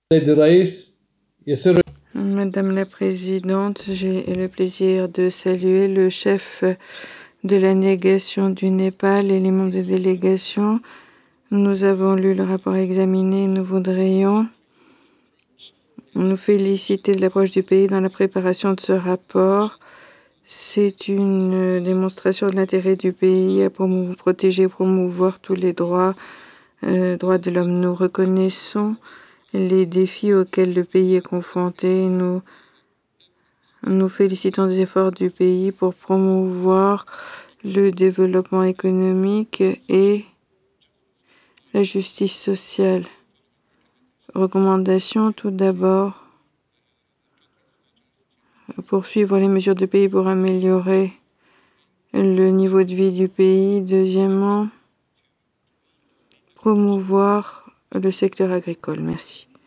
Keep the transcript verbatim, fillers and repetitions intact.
السيد الرئيس يسر Madame la Présidente, j'ai le plaisir de saluer le chef de la délégation du Népal et les membres de délégation. Nous avons lu le rapport examiné. Nous voudrions nous féliciter de l'approche du pays dans la préparation de ce rapport. C'est une démonstration de l'intérêt du pays à promou- protéger et promouvoir tous les droits, euh, droits de l'homme. Nous reconnaissons les défis auxquels le pays est confronté. Nous nous félicitons des efforts du pays pour promouvoir le développement économique et la justice sociale. Recommandations tout d'abord, poursuivre les mesures du pays pour améliorer le niveau de vie du pays. Deuxièmement, promouvoir le secteur agricole. Merci.